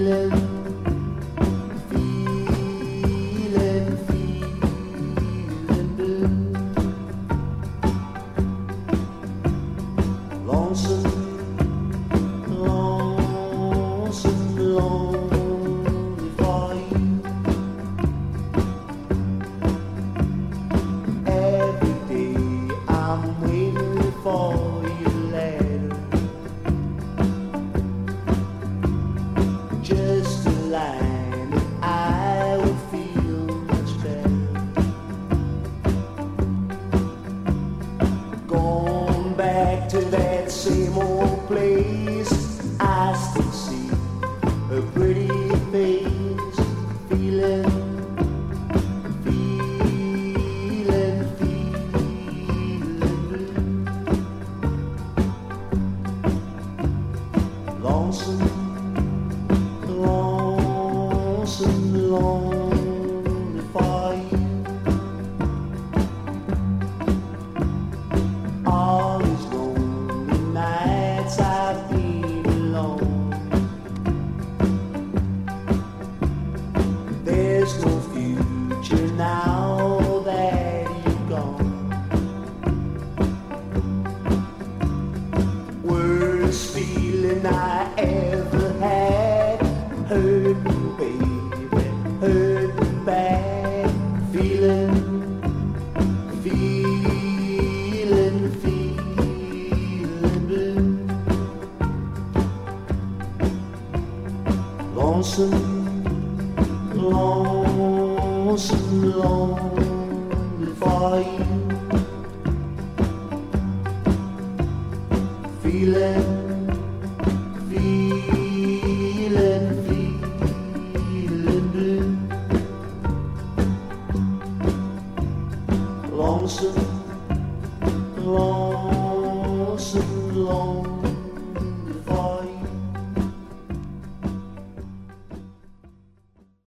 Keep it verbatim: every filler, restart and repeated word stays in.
feeling, feeling, feeling blue. Lonesome, lonesome, lonely for you. Every day I'm waiting for your letter, just a line and I would feel much better. Going back to that same old place, I still see a pretty face. Feeling, feeling, feeling blue. Lonesome, lonesome, lonely for you. All these lonely nights I've been alone. There's no future now that you're gone. Worst feeling I ever had, hurt me, baby, hurt me bad. Feeling, feeling, feeling blue. Lonesome, lonesome, lonely for you. Feeling, feeling, feeling blue. Lonesome, lonesome, lonely.